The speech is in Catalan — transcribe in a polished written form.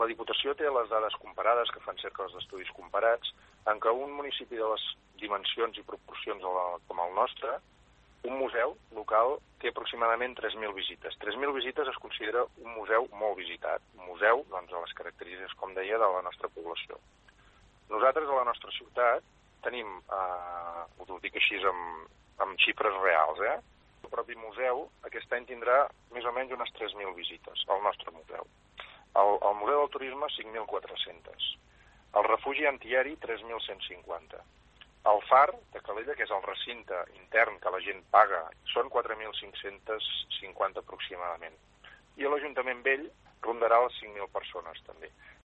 La Diputació té les dades comparades, que fan cercles d'estudis comparats, en què un municipi de les dimensions i proporcions com el nostre, un museu local té aproximadament 3.000 visites. 3.000 visites es considera un museu molt visitat, un museu doncs, de les característiques, com deia, de la nostra població. Nosaltres, a la nostra ciutat, tenim, us ho dic així amb xifres reals, el propi museu aquest any tindrà més o menys unes 3.000 visites, al nostre museu. El Museu del Turisme, 5.400. El Refugi Antiaeri, 3.150. El Far de Calella, que és el recinte intern que la gent paga, són 4.550 aproximadament. I l'Ajuntament Vell rondarà les 5.000 persones, també.